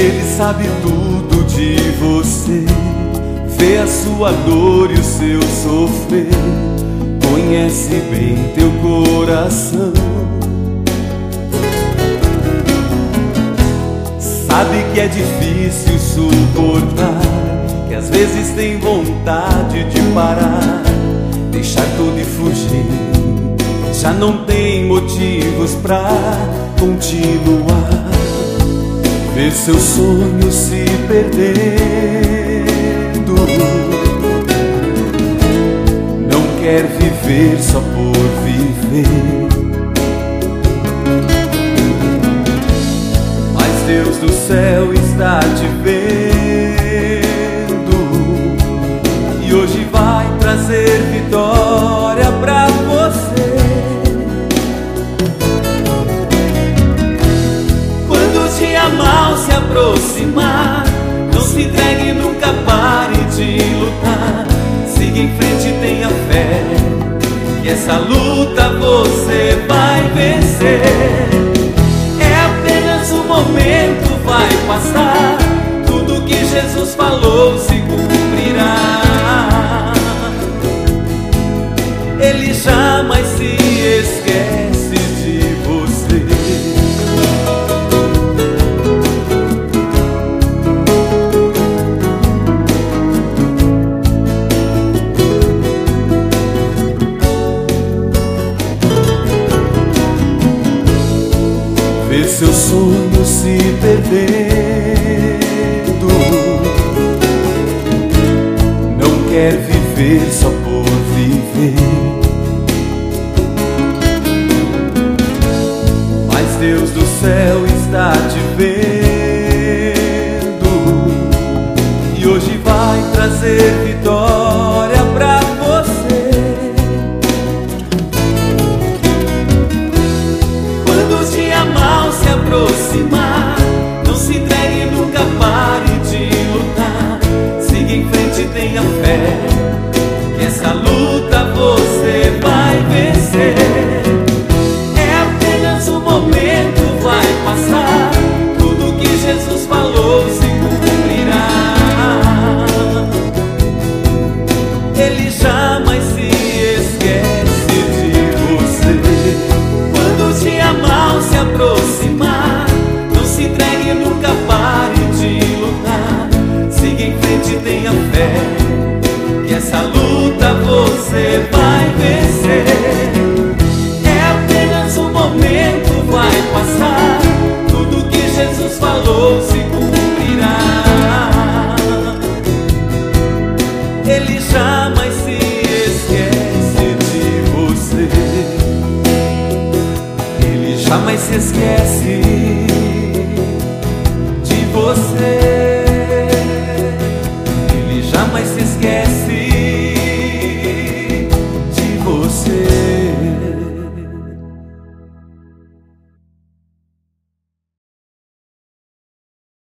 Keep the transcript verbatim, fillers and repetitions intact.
Ele sabe tudo de você, vê a sua dor e o seu sofrer, conhece bem teu coração. Sabe que é difícil suportar, que às vezes tem vontade de parar, deixar tudo e fugir, já não tem motivos pra continuar. Ver seus sonhos se perdendo, não quer viver só por viver. Mas Deus do céu está te vendo e hoje vai trazer vitória pra você. Quando o dia mal se aproximar, não se entregue, nunca pare de lutar. Siga em frente e tenha fé, que essa luta você vai vencer. É apenas um momento, vai passar, tudo que Jesus falou se cumprirá. Ele jamais se esquece de você. Ver seus sonhos se perdendo, não quer viver só por viver. Mas Deus do céu está te vendo e hoje vai trazer vitória pra você. Quando o dia mal se aproximar, não se entregue, nunca pare de lutar. Siga em frente e tenha fé, que essa luta você vai vencer. É apenas um momento, vai passar, tudo que Jesus falou se cumprirá. Ele jamais se esquece de você. Quando o dia mal se aproximar, não se entregue, nunca pare de lutar. Siga em frente e tenha fé, que essa luta você vai vencer. É apenas um momento, vai passar, tudo que Jesus falou se cumprirá. Ele jamais se esquece de você. Ele jamais se esquece de você. Ele jamais se esquece